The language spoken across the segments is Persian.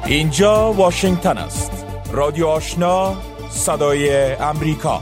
اینجا واشنگتن است. رادیو آشنا، صدای امریکا.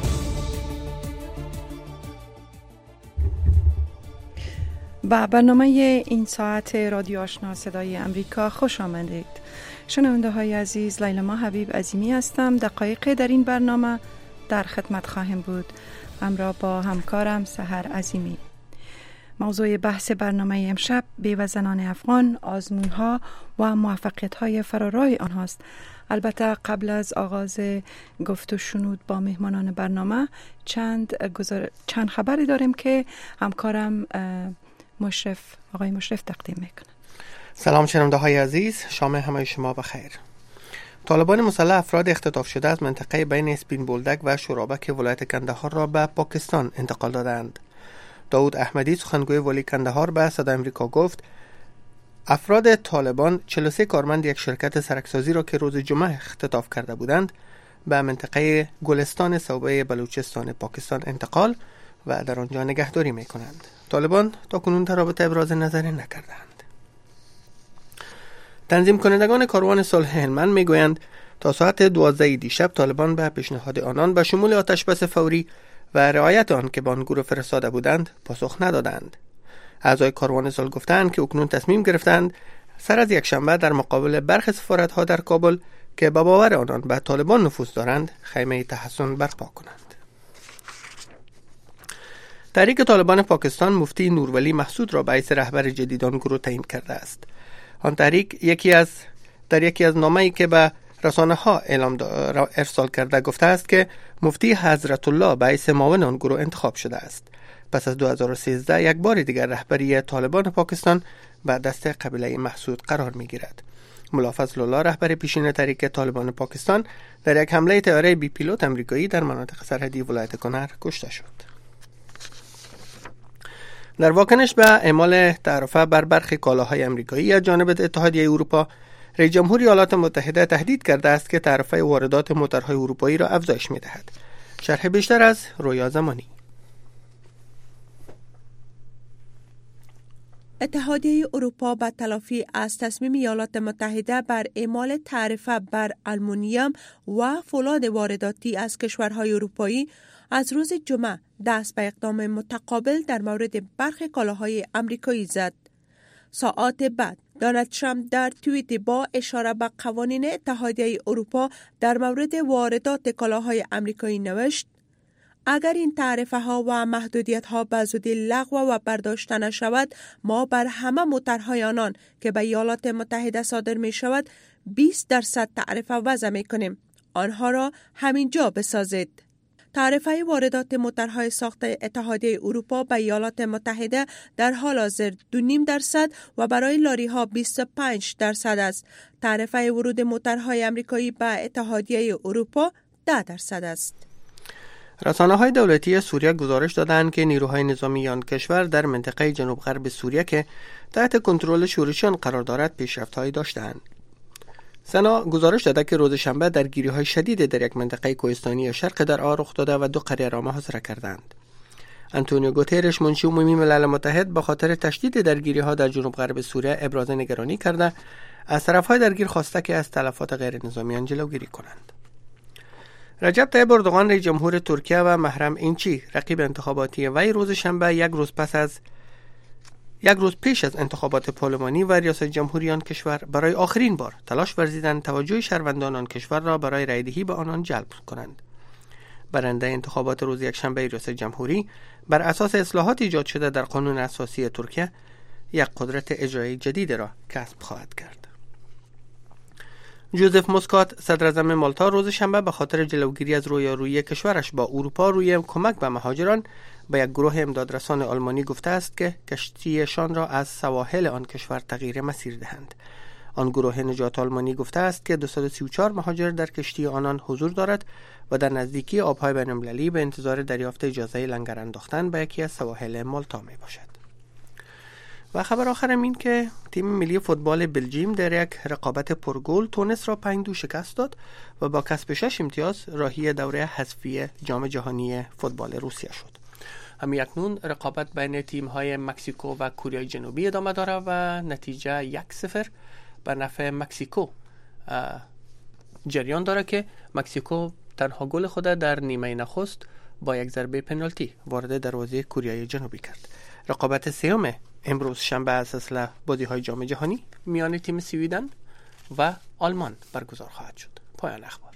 با برنامه این ساعت رادیو آشنا صدای امریکا خوش آمدید. شنونده های عزیز، لیلا حبیب عظیمی هستم. دقایق در این برنامه در خدمت خواهم بود همراه با همکارم سحر عظیمی. موضوع بحث برنامه امشب بیوه زنان افغان، آزمون‌ها و موفقیت‌های فرارای آنهاست. البته قبل از آغاز گفت و شنود با مهمانان برنامه چند خبری داریم که همکارم آقای مشرف تقدیم میکنه. سلام شنونده های عزیز، شام همه شما بخیر. طالبان مسلح افراد اختطاف شده از منطقه بین اسپین بولدک و شورابک ولایت کندهار را به پاکستان انتقال دادند. داود احمدی سخنگوی ولی کندهار به صدای امریکا گفت افراد طالبان 43 کارمند یک شرکت سرکسازی را که روز جمعه اختطاف کرده بودند به منطقه گلستان صوبه بلوچستان پاکستان انتقال و در آنجا نگهداری می کنند. طالبان تا کنون در رابطه ابراز نظری نکردند. تنظیم کنندگان کاروان صلح هلمند می گویند تا ساعت 12 دیشب طالبان به پیشنهاد آنان به شمول آتش بس فوری و رعایت آن که به آن گروه فرستاده بودند پاسخ ندادند. اعضای کاروان صلح گفتند که اکنون تصمیم گرفتند سر از یک شنبه در مقابل برخی سفارت‌ها در کابل که به باور آنان به طالبان نفوذ دارند خیمه تحصن برپا کنند. تحریک طالبان پاکستان مفتی نورولی محسود را به حیث رهبر جدید آن گروه تعیین کرده است. آن تحریک در یکی از نامه‌ای که به رسانه‌ها ارسال کرده گفته است که مفتی حضرت الله به حیث معاون آن گروه انتخاب شده است. پس از 2013 یک بار دیگر رهبری طالبان پاکستان به دست قبیله محسود قرار می‌گیرد. ملا فضل الله رهبر پیشین تحریک طالبان پاکستان در یک حمله طیاره بی پیلوت آمریکایی در مناطق سرحدی ولایت کنر کشته شد. در واکنش به اعمال تعرفه بر برخی کالاهای آمریکایی از جانب اتحادیه اروپا، رئیس جمهور ایالات متحده تهدید کرده است که تعرفه واردات موتورهای اروپایی را افزایش می‌دهد. شرح بیشتر از رویا زمانی. اتحادیه اروپا به تلافی از تصمیم ایالات متحده بر اعمال تعرفه بر آلومینیوم و فولاد وارداتی از کشورهای اروپایی از روز جمعه دست به اقدام متقابل در مورد برخی کالاهای آمریکایی زد. ساعات بعد دونالد ترامپ در توییت با اشاره به قوانین اتحادیه اروپا در مورد واردات کالاهای آمریکایی نوشت: اگر این تعرفه ها و محدودیت ها به زودی لغو و برداشته نشود، ما بر همه موتورهای آنان که به ایالات متحده صادر می شود 20% تعرفه وضع می کنیم. آنها را همینجا بسازید. تعرفه واردات موتورهای ساخت اتحادیه اروپا به ایالات متحده در حال حاضر 2.5% و برای لاری ها 25% است. تعرفه ورود موتورهای آمریکایی به اتحادیه اروپا 10% است. رسانه‌های دولتی سوریه گزارش دادند که نیروهای نظامی آن کشور در منطقه جنوب غرب سوریه که تحت کنترل شورشیان قرار دارد پیشرفت‌هایی داشتند. سنا گزارش داده که روز شنبه درگیری‌های شدید در یک منطقه کوهستانی شرق درعا رخ داده و 2 قریه را محاصره کردند. آنتونیو گوترش منشی عمومی ملل متحد به خاطر تشدید درگیری‌ها در جنوب غرب سوریه ابراز نگرانی کرده از طرف‌های درگیر خواسته که از تلفات غیر نظامیان جلوگیری کنند. رجب طیب اردوغان رئیس جمهور ترکیه و محرم اینچی رقیب انتخاباتی وی روز شنبه یک روز پیش از انتخابات پارلمانی و ریاست جمهوری آن کشور برای آخرین بار تلاش ورزیدند توجه شهروندان آن کشور را برای رایدهی به آنان جلب کنند. برنده انتخابات روز یکشنبه ریاست جمهوری بر اساس اصلاحات ایجاد شده در قانون اساسی ترکیه یک قدرت اجرایی جدید را کسب خواهد کرد. جوزف موسکات صدر اعظم مالتا روز شنبه به خاطر جلوگیری از رویارویی کشورش با اروپا روی کمک به مهاجران به یک گروه امدادرسان آلمانی گفته است که کشتیشان را از سواحل آن کشور تغییر مسیر دهند. آن گروه نجات آلمانی گفته است که 234 مهاجر در کشتی آنان حضور دارد و در نزدیکی آبهای بین‌المللی به انتظار دریافت اجازه لنگر انداختن به یکی از سواحل مالتا می باشد. و خبر آخرم این که تیم ملی فوتبال بلژیم در یک رقابت پرگل تونس را 5-2 شکست داد و با کسب 6 امتیاز راهی دوره حذفی جام جهانی فوتبال روسیه شد. همین اکنون رقابت بین تیم‌های مکزیکو و کره جنوبی ادامه دارد و نتیجه 1-0 به نفع مکزیکو جریان داره که مکزیکو تنها گل خود در نیمه نخست با یک ضربه پنالتی وارد دروازه کره جنوبی کرد. رقابت سوم امروز شنبه از اصل بازی‌های جام جهانی میان تیم سویدن و آلمان برگزار خواهد شد. پایان اخبار.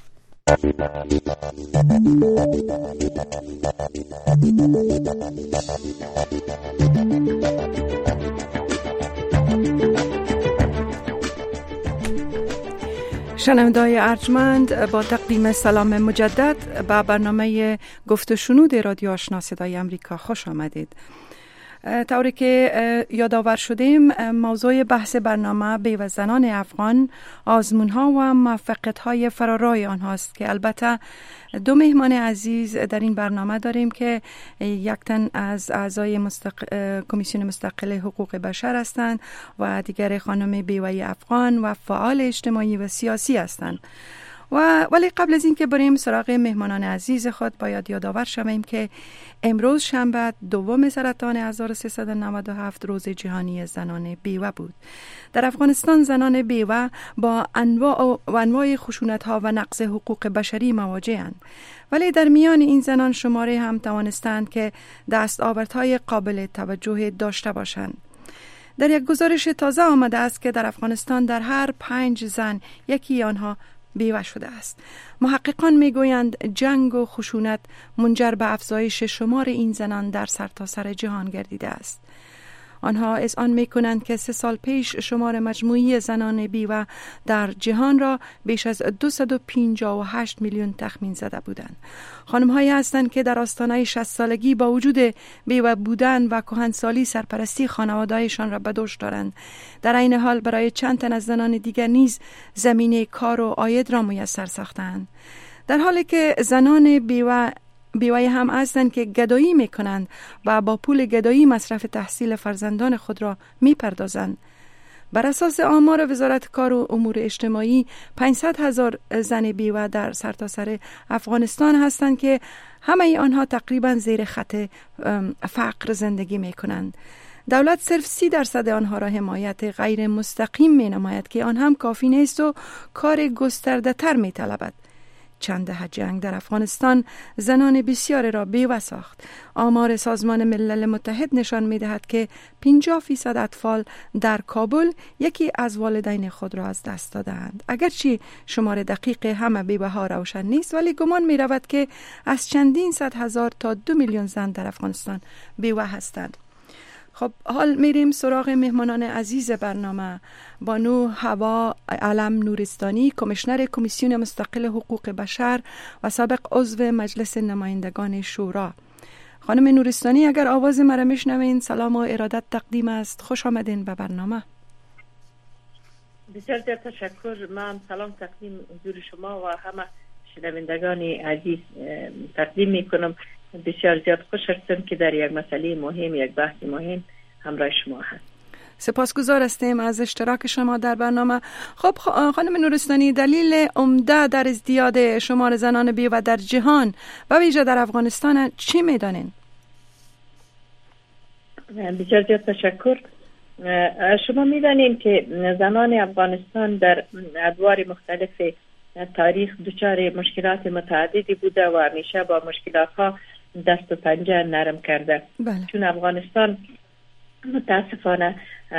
شنونده‌های ارجمند، با تقدیم سلام مجدد به برنامه گفت و شنود رادیو آشنا صدای امریکا خوش آمدید. طوری که یادآور شدیم، موضوع بحث برنامه بیوه زنان افغان، آزمون‌ها و موفقیت‌های فرارای آنهاست که البته دو مهمان عزیز در این برنامه داریم که یک تن از اعضای کمیسیون مستقل حقوق بشر هستند و دیگر خانم بیوه افغان و فعال اجتماعی و سیاسی هستند. ولی قبل از این که بریم سراغ مهمانان عزیز خود، باید یادآور شویم که امروز شنبه 2 سرطان 1397 روز جهانی زنان بیوه بود. در افغانستان زنان بیوه با انواع خشونت‌ها و نقض حقوق بشری مواجه‌اند، ولی در میان این زنان شماره هم توانستند که دستاوردهای قابل توجه داشته باشند. در یک گزارش تازه آمده است که در افغانستان در هر 5 زن یکی آنها بیوه شده است. محققان میگویند جنگ و خشونت منجر به افزایش شمار این زنان در سرتاسر جهان گردیده است. آنها اذعان میکنند که 3 سال پیش شمار مجموعی زنان بیوه در جهان را بیش از 258 میلیون تخمین زده بودند. خانم‌هایی هستند که در آستانه 60 سالگی با وجود بیوه بودن و کهنسالی سرپرستی خانواده‌هایشان را به دوش دارند. در این حال برای چند تن از زنان دیگر نیز زمینه کار و عاید را میسر ساختند. در حالی که زنان بیوه هم هستند که گدایی میکنند و با پول گدایی مصرف تحصیل فرزندان خود را میپردازند. بر اساس آمار وزارت کار و امور اجتماعی 500,000 زن بیوه در سرتاسر افغانستان هستند که همه آنها تقریبا زیر خط فقر زندگی میکنند. دولت صرف 30% آنها را حمایت غیر مستقیم می نماید که آن هم کافی نیست و کار گسترده تر می طلبد. چند دهه جنگ در افغانستان زنان بسیار را بیوه ساخت. آمار سازمان ملل متحد نشان می دهد که 50% اطفال در کابل یکی از والدین خود را از دست دادند. اگرچه شمار دقیق همه بیوه ها روشن نیست، ولی گمان می رود که از چندین صد هزار تا 2 میلیون زن در افغانستان بیوه هستند. خب حال میریم سراغ مهمانان عزیز برنامه. بانو هوا علم نورستانی، کمیشنر کمیسیون مستقل حقوق بشر و سابق عضو مجلس نمایندگان شورا. خانم نورستانی، اگر آواز مرا میشنوین، سلام و ارادت تقدیم است. خوش آمدین به برنامه. بسیار تشکر. من سلام تقدیم حضور شما و همه شنوندگان عزیز تقدیم میکنم. بسیار زیاد خوش هستم که در یک مسئله مهم، یک بحث مهم همراه شما هست. سپاسگزار هستیم از اشتراک شما در برنامه. خب خانم نورستانی، دلیل عمده در ازدیاد شمار زنان بیوه در جهان و ویژه در افغانستان چی میدانین؟ بسیار زیاد تشکر. شما میدانیم که زنان افغانستان در ادوار مختلف تاریخ دچار مشکلات متعددی بوده و همیشه با مشکلات ها دست و پنجه نرم کرده. بله. چون افغانستان متاسفانه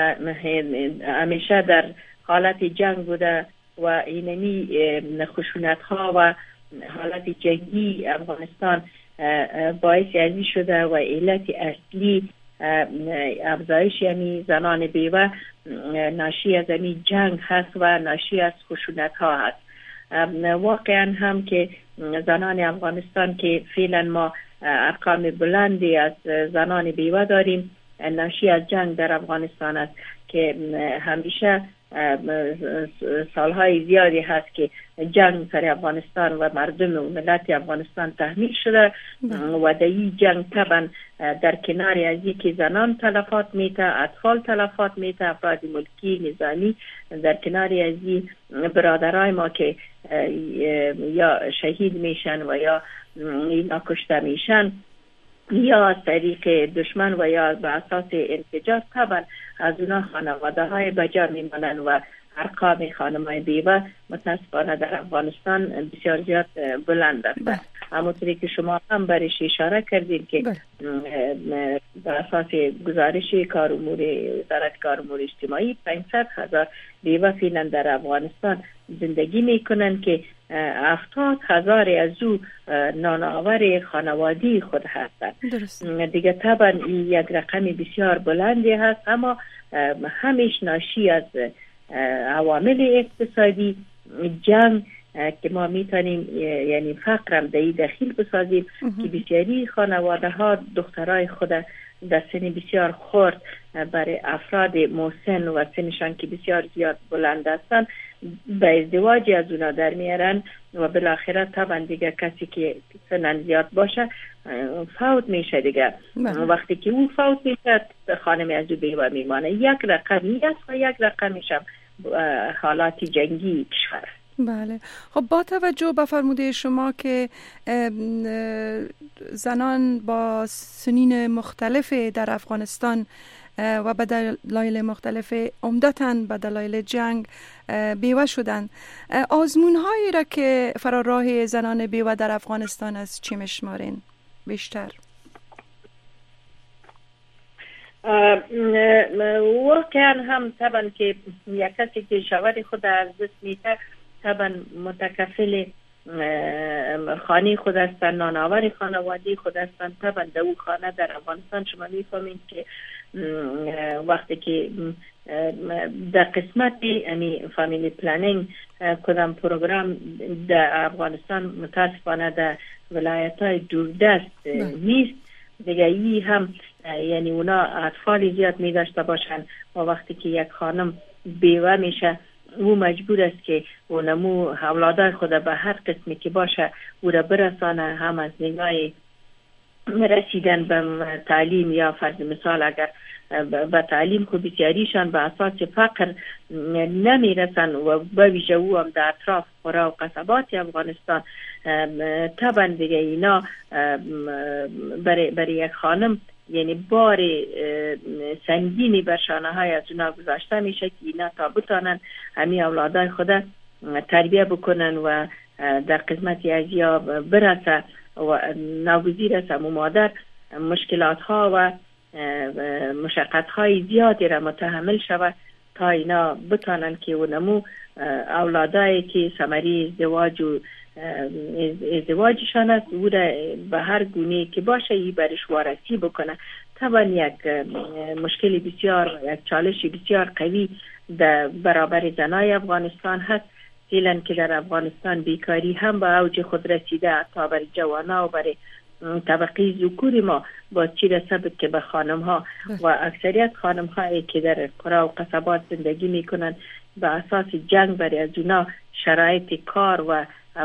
همیشه در حالت جنگ بوده و اینمی خشونت ها و حالت جنگی افغانستان باعث ازی شده و علت اصلی افزایش یعنی زنان بیوه ناشی از این جنگ هست و ناشی از خشونت ها هست. واقعا هم که زنان افغانستان که فعلا ما ارقام بلندی از زنان بیوه داریم، ناشی از جنگ در افغانستان است که همیشه سالهای زیادی هست که جنگ سر افغانستان و مردم و ملت افغانستان تحمیل شده و در این جنگ طبعا در کنار از اینکه زنان تلفات میته، اطفال تلفات میته، افراد ملکی نظامی، در کنار از این برادرای ما که یا شهید میشن و یا ناکشته میشن یا از طریق دشمن و یا به اساس انفجار، طبعا از اونا خانواده های بجا میمانن و ارقام خانم‌های بیوه متاسفانه در افغانستان بسیار زیاد بلند است. همونطوری که شما هم برش اشاره کردید که بر اساس گزارش کار امور وزارت کار امور اجتماعی 500,000 بیوه فعلا در افغانستان زندگی میکنن که 70,000 از او نانآور خانوادی خود هستند. دیگه طبعا یک رقم بسیار بلندی هست، اما همیش ناشی از عوامل اقتصادی، جنگ که ما میتونیم یعنی فقرم در داخل بسازیم که بسیاری خانواده ها دخترای خود در سن بسیار خرد برای افراد مسن و سنشان که بسیار زیاد بلند هستند به ازدواج از اونا در میارن و بالاخره طبعا دیگه کسی که سنن زیاد باشه فوت میشه دیگه. وقتی که او فوت میشه خانم از او بیوه میمانه. یک رقمی است و یک رقمیش هم حالات جنگی کشور. بله. خب با توجه به فرموده شما که زنان با سنین مختلف در افغانستان و به دلایل مختلف عمدتاً به دلایل جنگ بیوه شدند، آزمون‌هایی را که فراراه زنان بیوه در افغانستان از چی میشمارین بیشتر؟ واقعا هم طبعا که یک کسی که شوهر خود از دست میده طبعا متکفل خانه خود هستن، نانآور خانوادی خود هستن. طبعا در او خانه در افغانستان شما میفهمید که وقتی که در قسمت یعنی فامیلی پلانینگ کدام پروگرام در افغانستان متاسفانه در ولایت های دوردست نیست دیگه، ای هم یعنی اونا اطفال زیاد می داشته باشن و وقتی که یک خانم بیوه میشه او مجبور است که اونمو اولادای خود به هر قسمی که باشه او را برسانه، هم از نگاه رسیدن به تعلیم یا فرض مثال اگر به تعلیم خود بسیاریشان به اساس فقر نمیرسن و به ویژه او هم در اطراف قرا و قصبات افغانستان طبعا دیگه اینا برای یک خانم یعنی بار سنگینی بر شانه های از اونا گذاشته میشه که اینا تا بتانن همین اولادای خود تربیه بکنن و در قسمت از یا برسه و ناگزیر است و مادر مشکلات ها و مشقت های زیادی را متحمل شود تا اینا بتانن که اونمو اولادایی که ثمره ازدواجشان است او را به هر گونه که باشه ای برش وارسی بکنه. طبعا یک مشکل بسیار، یک چالش بسیار قوی در برابر زنای افغانستان هست. فعلا که در افغانستان بیکاری هم به اوج خود رسیده تا برای جوانا و برای طبقه ذکور ما با چی رسد که به خانم ها و اکثریت خانم هایی که در قرا و قصبات زندگی میکنن به اساس جنگ برای از اونا شرایط کار و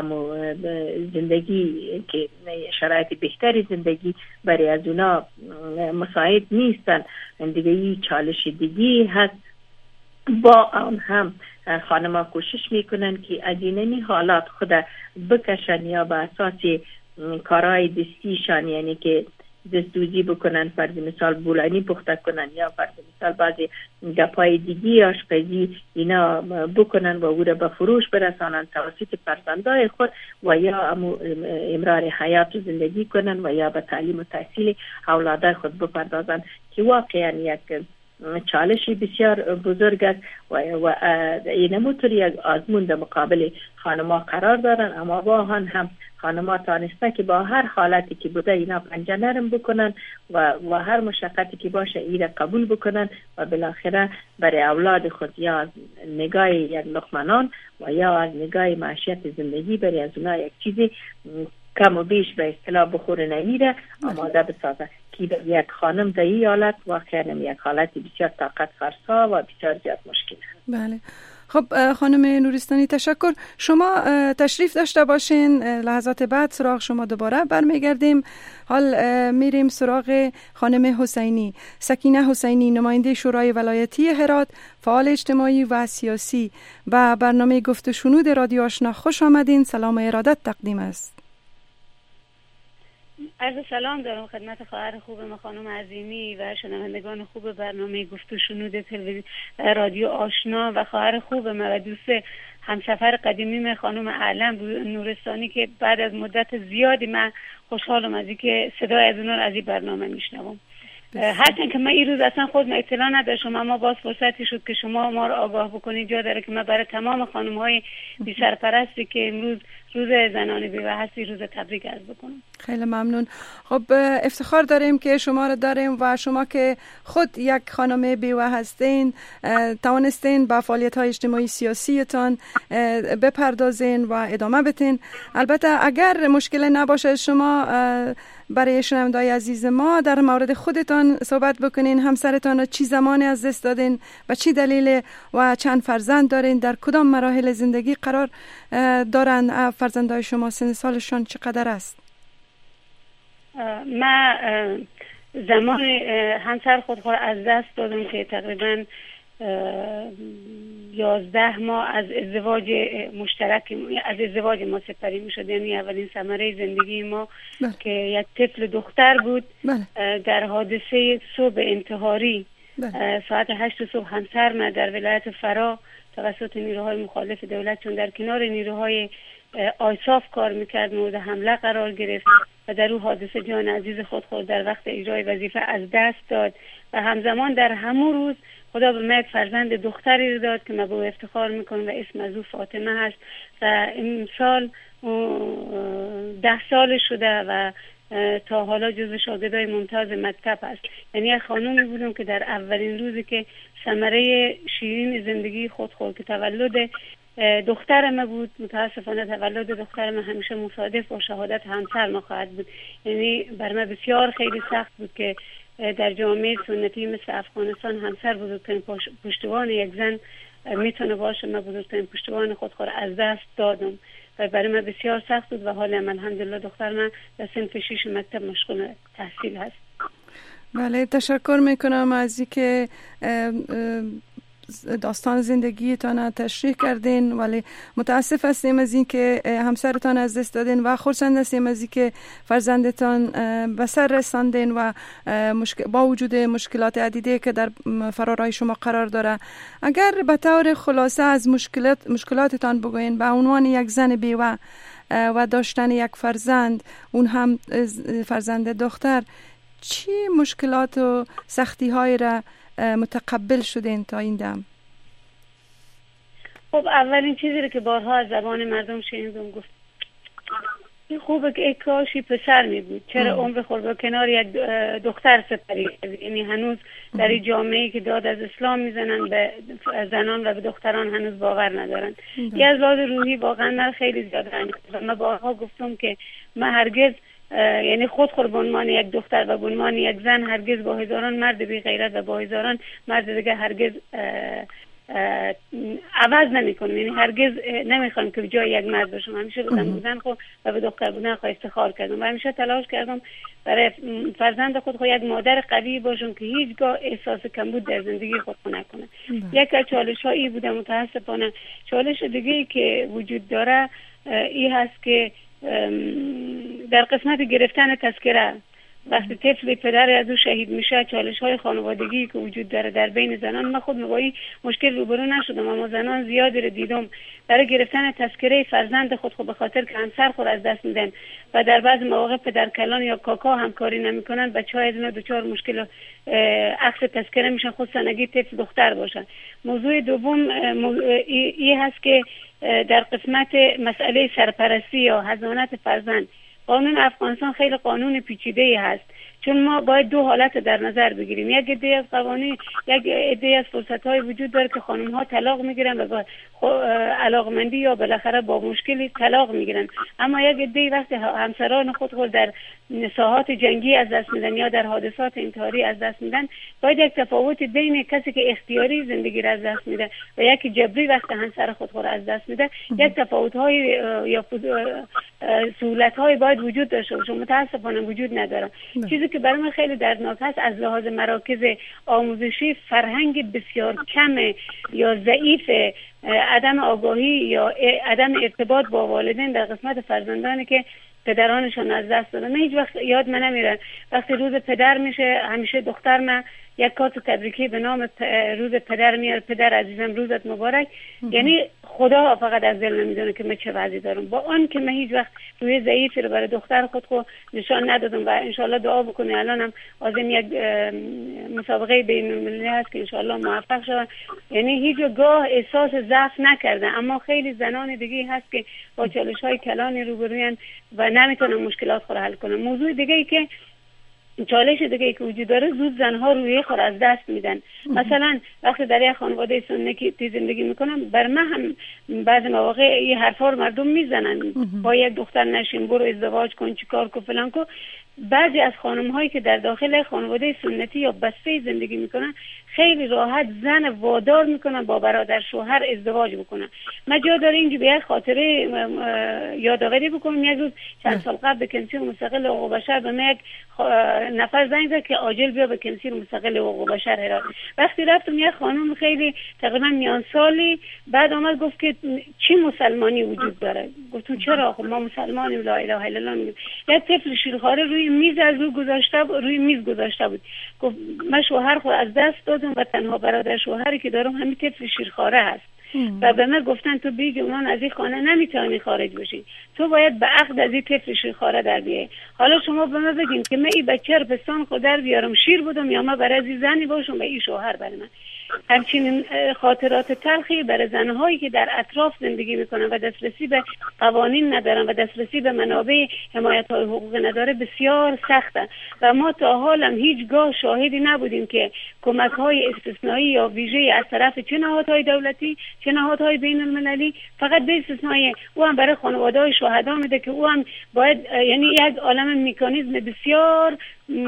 زندگی که شرایط بهتری زندگی برای از اونا مساعد نیستن دیگه. این چالش دیگی هست. با آن هم خانم ها کوشش میکنن که از این حالات خود بکشن یا به اساس کارهای دستیشان یعنی که دستوزی بکنن، فرض مثال بولانی پخته کنن یا فرض مثال بعضی گپای دیگی آشپزی اینا بکنن و او را به فروش برسانن توسط فرزندای خود و یا امرار حیات و زندگی کنن و یا به تعلیم و تحصیل اولادای خود بپردازن که واقعا یک چالشی بسیار بزرگ است و اینمو طور یک آزمون در مقابل خانم‌ها قرار دارن. اما واقعا هم خانم‌ها تانسته که با هر حالتی که بوده اینا پنجه نرم بکنن و هر مشقتی که باشه اینا قبول بکنن و بالاخره برای اولاد خود یا از نگاه یک لقمنان و یا از نگاه معیشت زندگی برای از اونها یک چیزی کم و بیش به اصطلاح بخور نمیره آماده بسازه که یک خانم در این حالت واقعا یک حالت بسیار طاقت فرسا و بسیار زیاد مشکل است. بله. خب خانم نورستانی تشکر. شما تشریف داشته باشین، لحظات بعد سراغ شما دوباره برمیگردیم. حال میریم سراغ خانم حسینی، سکینه حسینی، نماینده شورای ولایتی هرات، فعال اجتماعی و سیاسی و برنامه گفت و شنود رادیو آشنا. خوش آمدین. سلام و ارادت تقدیم است. عرض سلام دارم خدمت خواهر خوبم خانم عظیمی و شنوندگان خوب برنامه گفت و شنود تلویزیون رادیو آشنا و خواهر خوبم و دوست همسفر قدیمیم خانم علم نورستانی که بعد از مدت زیادی من خوشحالم از اینکه صدای از اونها از این برنامه میشنوم. هرچند که من این روز اصلا خود اطلاع نداشتم، اما باز فرصتی شد که شما ما رو آگاه بکنید. جا داره که من برای تمام خانم‌های بی سرپرستی که امروز روز زنان بیوه هستی روز تبریک عرض بکنم. خیلی ممنون. خب افتخار داریم که شما رو داریم و شما که خود یک خانم بیوه هستین توانستین با فعالیت‌های اجتماعی سیاسیتان بپردازین و ادامه بدین. البته اگر مشکل نباشه شما برای شنونده‌های عزیز ما در مورد خودتان صحبت بکنین. همسرتان را چی زمانی از دست دادین و چی دلیل و چند فرزند دارین؟ در کدام مراحل زندگی قرار دارن فرزندای شما؟ سن سالشان چقدر است؟ من زمان همسر خود از دست دادم که تقریبا 11 ماه از ازدواج مشترک از ازدواج ما سپری می شد. یعنی اولین ثمره زندگی ما که یک طفل دختر بود. در حادثه صبح انتحاری ساعت 8 صبح همسر من در ولایت فرا توسط نیروهای مخالف دولت، چون در کنار نیروهای آیساف کار میکرد، مورد حمله قرار گرفت و در اون حادثه جان عزیز خود در وقت اجرای وظیفه از دست داد و همزمان در همون روز خدا به من فرزند دختری رو داد که من به او افتخار میکنم و اسم از او فاطمه هست و این سال 10 سال شده و تا حالا جزو شاگردای ممتاز مکتب است. یعنی یک خانومی بودم که در اولین روزی که ثمره شیرین زندگی خود که تولد دختر ما بود، متاسفانه تولد دختر ما همیشه مصادف با شهادت همسر ما خواهد بود. یعنی بر من بسیار خیلی سخت بود که در جامعه سنتی مثل افغانستان همسر بزرگترین پشتوان یک زن میتونه باشه. من بزرگترین پشتوان خود از دست دادم و برای من بسیار سخت بود و حالا الحمدلله دختر من در صنف 6 مکتب مشغول تحصیل هست. بله، تشکر میکنم از اینکه داستان زندگیتان تشریح کردین، ولی متاسف هستیم از اینکه همسرتان از دست دادین و خرسند هستیم از اینکه فرزندتان به سر رساندین و با وجود مشکلات عدیده که در فرارای شما قرار داره. اگر به طور خلاصه از مشکلاتتان بگوین به عنوان یک زن بیوه و داشتن یک فرزند، اون هم فرزند دختر، چی مشکلات و سختی های را متقبل شدین تا این دم؟ خب اولین چیزی رو که بارها از زبان مردم شنیدم گفت این خوبه که یک کاشی پسر می بود، چرا عمر خود با کنار یک دختر سپری. یعنی هنوز در این جامعه‌ای که داد از اسلام میزنن به زنان و به دختران هنوز باور ندارن. یه از لحاظ روحی واقعا من خیلی زیاده و من بارها گفتم که من هرگز یعنی خود به عنوان یک دختر و به عنوان یک زن هرگز با هزاران مرد بی غیرت و با هزاران مرد دیگه هرگز عوض نمی‌کنم. یعنی هرگز نمیخوام که جای یک مرد باشم. همیشه به زن بودن خود و به دختر بودن خود افتخار کردم و همیشه تلاش کردم برای فرزند خود یک مادر قوی باشم که هیچگاه احساس کمبود در زندگی خود نکنه. یک از چالش‌هایی بوده متاسفانه. چالش دیگه‌ای که وجود داره این هست که در قسمت گرفتن تذکره وقتی طفل پدر از او شهید میشه، چالش های خانوادگی که وجود داره در بین زنان، من خود با این مشکل روبرو نشدم اما زنان زیادی رو دیدم برای گرفتن تذکره فرزند خود به خاطر که همسر خود از دست میدن و در بعض مواقع پدرکلان یا کاکا همکاری نمیکنن، بچه‌های از اینا دچار مشکل عکس تذکره میشن، خصوصا اگه طفل دختر باشن. موضوع دوم این هست که در قسمت مسئله سرپرستی یا حضانت فرزند، قانون افغانستان خیلی قانون پیچیده‌ای هست، چون ما باید دو حالت در نظر بگیریم. یک عده از قوانین، یک عده از فرصت‌های وجود داره که خانم‌ها طلاق میگیرن و علاقمندی یا بالاخره با مشکلی طلاق میگیرن، اما یک عده وقتی همسران خود در ساحات جنگی از دست میدن یا در حادثات انتحاری از دست میدن، باید یک تفاوت بین کسی که اختیاری زندگی را از دست میده و یکی جبری وقتی همسر خود از دست میده، یک تفاوت‌های یا سهولت‌های باید وجود داشته باشه. متأسفانه وجود نداره. چیزی که برای من خیلی دردناک است از لحاظ مراکز آموزشی فرهنگ بسیار کم یا ضعیف عدم آگاهی یا عدم ارتباط با والدین در قسمت فرزندانی که پدرانشون از دست دادن. من هیچ وقت یاد من نمیره وقتی روز پدر میشه همیشه دختر من یک کارت تبریکی به نام روز پدر میاره، پدر عزیزم روزت مبارک. یعنی خدا فقط از دل نمیدونه که من چه وضعی دارم، با آن که من هیچ وقت روی ضعیفی رو برای دختر خود نشان ندادم و انشالله دعا بکنه الان هم آزم یک مسابقه بین المللی هست که انشالله موفق شدن. یعنی هیچ گاه احساس ضعف نکردن، اما خیلی زنان دیگه هست که با چالش های کلانی روبروین و نمیتونن مشکلات خود حل کنن. موضوع دیگه ای که چالش دیگه که وجود داره، زود زنها روی خود از دست میدن. مثلا وقتی در یک خانواده سنتی زندگی میکنم، بر من هم بعضی مواقع این حرفا رو مردم میزنن، با یک دختر نشین، برو ازدواج کن، چیکار کن، فلان کن. بعضی از خانم هایی که در داخل خانواده سنتی یا بسته زندگی میکنن خیلی راحت زن وادار میکنن با برادر شوهر ازدواج بکنن. من جا داره اینجا به یک خاطره یادآوری بکنم. یک روز چند سال قبل به کمیسیون مستقل حقوق بشر به من یک نفر زنگ زد که عاجل بیا به کمیسیون مستقل حقوق بشر هرات. وقتی رفتم یک خانم خیلی تقریبا میان سالی بعد آمد گفت که چی مسلمانی وجود داره. گفتم چرا؟ خب ما مسلمانیم، لا اله الا الله میگیم. یک طفل شیرخواره روی میز از روی میز گذاشته بود. گفت من شوهر خود از دست دادم و تنها برادر شوهری که دارم همین طفل شیرخواره هست. و به من گفتن تو بیگه اونان از این خانه نمیتونی خارج بشی، تو باید به عقد از این طفل شیرخواره در بیایی. حالا شما به من بگین که من این بچه رو پستان خود در بیارم شیر بودم یا من برای از زنی باشم و این شوهر برای من. همچنین خاطرات تلخی برای زنهایی که در اطراف زندگی میکنن و دسترسی به قوانین ندارن و دسترسی به منابع حمایت های حقوق نداره بسیار سخته و ما تا حالا هیچگاه شاهدی نبودیم که کمک های استثنایی یا ویژه از طرف چه نهادهای دولتی چه نهادهای بین المللی فقط به استثنایی او هم برای خانواده های شهدا میده که او هم باید یعنی یک عالم مکانیزم بسیار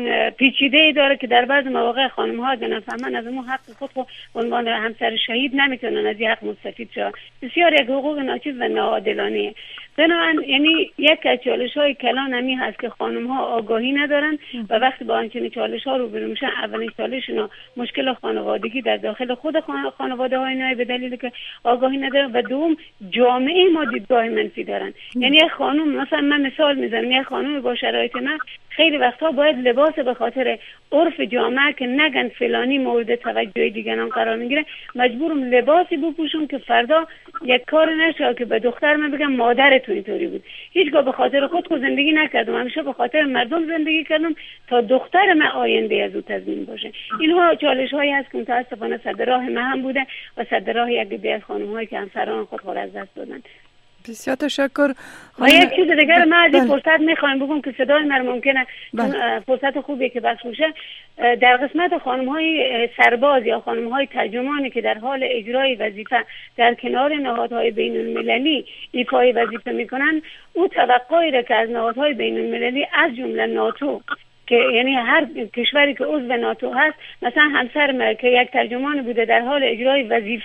پیچیده داره که در بعض مواقع خانم ها اگه نفهمن از اون حق خود عنوان همسر شهید نمیتونن از این حق مستفید شدن. بسیار یک حقوق ناچیز و ناعادلانه. بنابراین یعنی یک از چالش های کلان همی هست که خانم ها آگاهی ندارن و وقتی با همچین چالش ها روبرو میشن اولین چالششون مشکل خانوادگی در داخل خود خانواده های نای به دلیل که آگاهی ندارن و دوم جامعه ما دیدگاه منفی دارن. یعنی یک خانم مثلا من مثال میزنم، یک خانم با شرایط من خیلی وقتها باید لباس به خاطر عرف جامعه که نگن فلانی مورد توجه دیگران قرار میگیره مجبورم لباسی بپوشم که فردا یک کار نشه که به دختر من بگم مادرت اینطوری بود. هیچگاه به خاطر خود زندگی نکردم، همیشه به خاطر مردم زندگی کردم تا دختر من آینده از او تضمین باشه. اینها چالش هایی هست که متاسفانه صد راه من هم بوده و صد راه یک عده از خانم هایی که همسران خود از دست دادن. بسیار تشکر. و یک چیز دیگر من از این فرصت میخوایم بگم که صدای من ممکنه فرصت خوبیه که بخش میشه. در قسمت خانم های سرباز یا خانم های ترجمانی که در حال اجرای وظیفه در کنار نهادهای بین المللی ایفای وظیفه میکنن، او توقعی را که از نهادهای بین المللی از جمله ناتو که یعنی هر کشوری که عضو ناتو هست، مثلا همسر من که یک ترجمان بوده در حال اجرای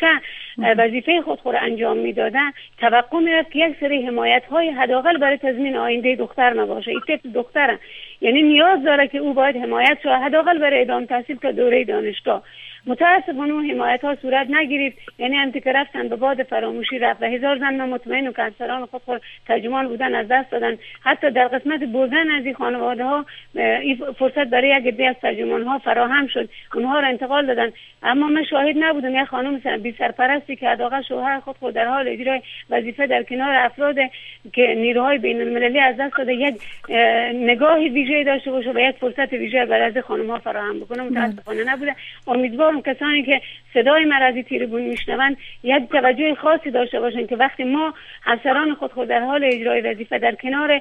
وظیفه خود انجام میدادن، توقع میرفت که یک سری حمایت های حداقل برای تضمین آینده دختر ما باشه. این طفل دختره، یعنی نیاز داره که او باید حمایت شه حداقل برای ادامه تحصیل که دوره دانشگاه. متاسفانه اون حمایت ها صورت نگرفت، یعنی هم که رفتن به باد فراموشی رفت و هزار زن من مطمئنم که همسران خود ترجمان بودن از دست دادن. حتی در قسمت بردن از این خانواده ها این فرصت برای یک عده از ترجمان ها فراهم شد، اونها را انتقال دادن. اما من شاهد نبودم یک خانم بی سرپرستی که حداقل شوهر خود در حال اجرای وظیفه در کنار افراد که نیروهای بین المللی از دست داده یک نگاه ویژه داشته باشه و یک فرصت ویژه برای خانم ها فراهم بکنه. متاسفانه نبوده. امیدوارم کسانی که صدای من از تریبون میشنون یک توجه خاصی داشته باشن که وقتی ما همسران خود در حال اجرای وظیفه در کنار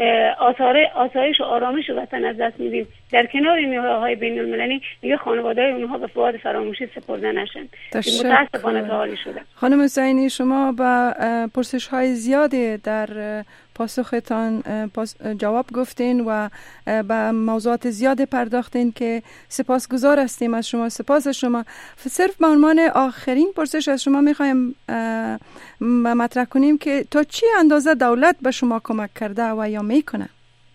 آسایش و آرامش وطن از دست میدیم، در کنار نیروهای بین المللی دیگه خانواده‌های اونها به فواد فراموشی سپرده نشن. متاسفانه تا حالی شده. خانم حسینی، شما با پرسش‌های زیادی در پاسختان جواب گفتین و به موضوعات زیاد پرداختین که سپاسگزار هستیم از شما. سپاس شما. صرف به عنوان آخرین پرسش از شما میخوایم مطرح کنیم که تا چی اندازه دولت به شما کمک کرده و یا میکنه؟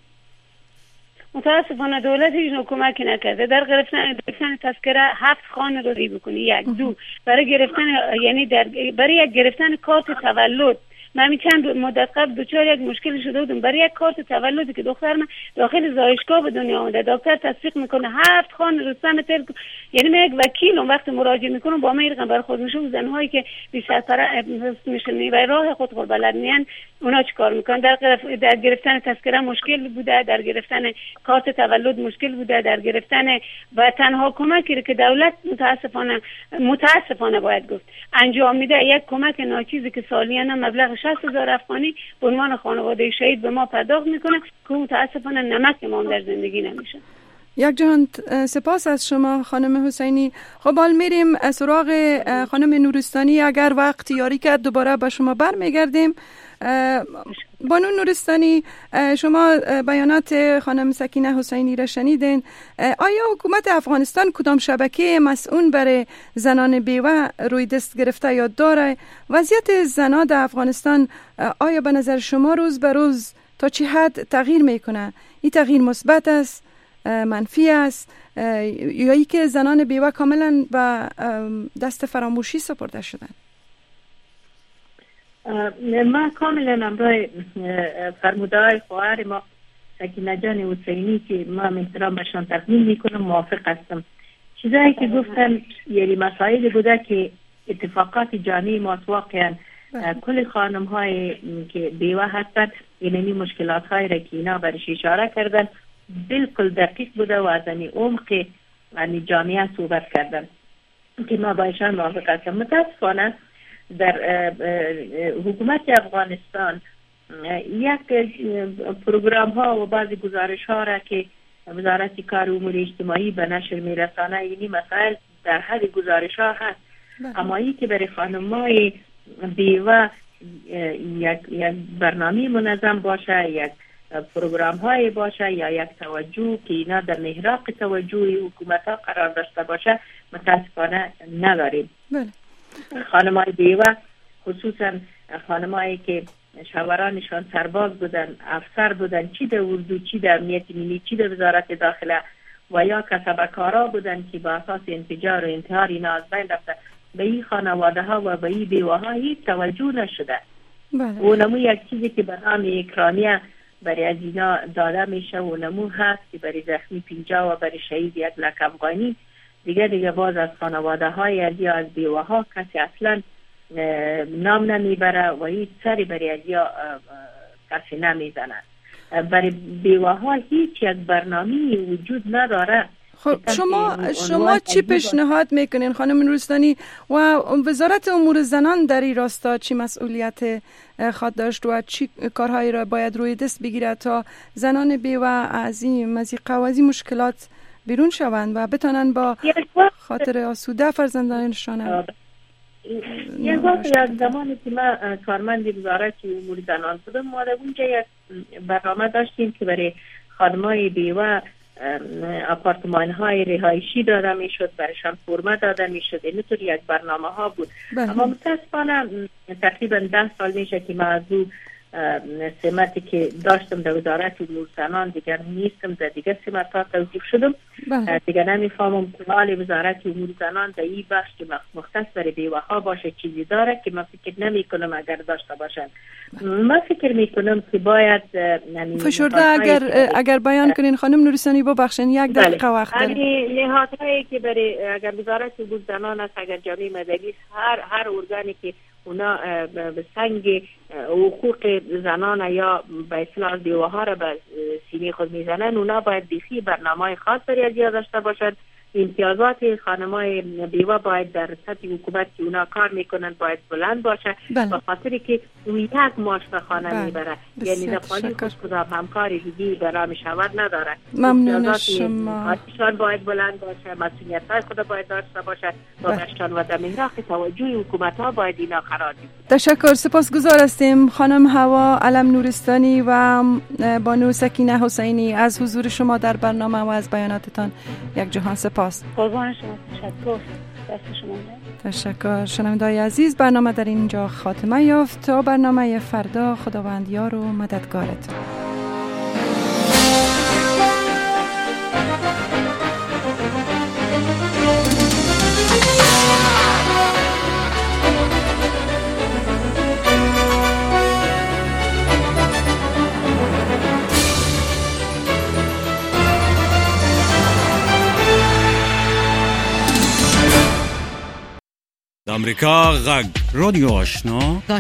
متاسفانه دولت هیچ نوع کمکی نکرده. در گرفتن تذکره 7 خانه رو ری بکنی، 1 2 برای گرفتن یعنی برای گرفتن کارت تولد من چند مدت قبل دچار یک مشکل شده بودم برای یک کارت تولدی که دختر من داخل زایشگاه به دنیا آمده، دکتر تصدیق میکنه 7 خان رستم تل، یعنی من یک وکیلم وقتی مراجعه میکنم با من رقم برخورد میشه. زنهایی که بی‌سرپرست میشن و راه خود بلد نیستن اونا چیکار میکنن؟ در گرفتن تذکره مشکل بوده، در گرفتن کارت تولد مشکل بوده، در گرفتن و تنها کمکی که دولت متاسفانه باید گفت انجام میده یک کمک ناچیزی که سالیانه مبلغ 60,000 افغانی به عنوان خانواده شهید به ما پرداخت میکنه که متاسفانه نمک ما در زندگی نمیشه. یک جهان سپاس از شما خانم حسینی. خب حال میریم سراغ خانم نورستانی. اگر وقت یاری کرد دوباره به شما برمیگردیم. بانو نورستانی، شما بیانات خانم سکینه حسینی را شنیدین. آیا حکومت افغانستان کدام شبکه مسئول برای زنان بیوه روی دست گرفته یا داره؟ وضعیت زنان در افغانستان آیا به نظر شما روز به روز تا چه حد تغییر میکنه؟ این تغییر مثبت است، منفی است، یا ای که زنان بیوه کاملا به دست فراموشی سپرده شدن؟ ما کاملا امرای فرمودهای خواهر ما سکینه جان حسینی که ما احترام بهشان تقدیم میکنم موافق هستم. چیزایی که گفتن یعنی مسائلی بوده که اتفاقات جانی ماست. واقعا کل خانم های که بیوه هستند اینمی مشکلات های را که اینا برش اشاره کردن بالکل دقیق بوده و از این عمق یعنی جامعه صحبت کردن که ما بایشان موافق هستم. متاسفانه در حکومت افغانستان یک پروگرام ها و بعضی گزارش ها را که وزارت کار و امور اجتماعی به نشر میرسانه اینی مسائل در حد گزارش ها هست، اما ای که برای خانمای بیوه یک برنامه منظم باشه، یک پروگرام های باشه یا یک توجه که اینا در محراق توجه حکومت ها قرار داشته باشه متاسفانه نداریم. خانمای بیوه خصوصا خانمایی که شوهرانشان سرباز بودن، افسر بودن، چی در اردو، چی در امنیت ملی، چی در وزارت داخله و یا کسبکارا بودن که با اساس انفجار و انتحار اینا از بین رفته، به این خانواده ها و به این بیوه ها هیچ توجه نشده. و نمو یک چیزی که به نام اکرانیه برای از اینا داده میشه و نمو هست که برای زخمی 50 و برای شهید 1 لک افغانی. دیگه باز از خانواده های از یا از بیوه ها کسی اصلا نام نمیبره و هیچ سری برای از یا کسی نمیزنه. برای بیوه ها هیچ یک برنامه وجود نداره. خب شما چی پیشنهاد میکنین خانم نورستانی و وزارت امور زنان در این راستا چی مسئولیت خود داشت و چی کارهایی را باید روی دست بگیرد تا زنان بیوه از این مضیقه و از این مشکلات بیرون شوند و بتانن با خاطر آسوده فرزندانشان؟ یک زمانی که ما کارمند وزارت امور زنان بودم، ما در اونجا یک برنامه داشتیم که برای خانمای بیوه آپارتمان های رهایشی داده می شد، برایشان فرمه داده می شد. اینطور یک برنامه ها بود. اما متاسفانه تقریبا 10 سال میشه که ما از او سمتی که داشتم در وزارت امور زنان دیگر نیستم، در دیگر سمت ها توظیف شدم. دیگر نمیفهمم که حال وزارت امور زنان در این بخش که مختص برای بیوه ها باشه چیزی داره که من فکر نمی کنم اگر داشته باشن. من فکر می کنم که باید فشرده اگر بیان کنین خانم نورستانی ببخشین 1 دقیقه وقت داریم. نهادهایی که برای اگر وزارت امور زنان است، اگر جامعه مدنی، هر ارگانی که اونا به سنگ حقوق زنان یا به اصطلاح بیوه ها را به سینه خود میزنن، اونا باید بیخی برنامه خاص برای از داشته باشند. امتیازات خانمای بیوه باید در سطح حکومت که اونا کار میکنن باید بلند باشه، به خاطری که یک ماش به خانه میبره، یعنی در خالی خوش کدام همکاری دیگی برای شود نداره. ممنون شما. امتیازات باید بلند باشه، مسئولیت های خود باید داشته باشه و بشتان و در محراق توجه حکومت ها باید اینا قرار دید. تشکر، سپاسگزار هستیم خانم هوا علم نورستانی و بانو سکینه حسینی از حضور شما در برنامه و از بیاناتتان. یک جهان سپاس. قربان شما. تشکر. دست شما. تشکر. شنونده‌های عزیز، برنامه در اینجا خاتمه یافت. تا برنامه فردا، خداوند یار و مددگارتون. امریکا غږ رادیو آشنا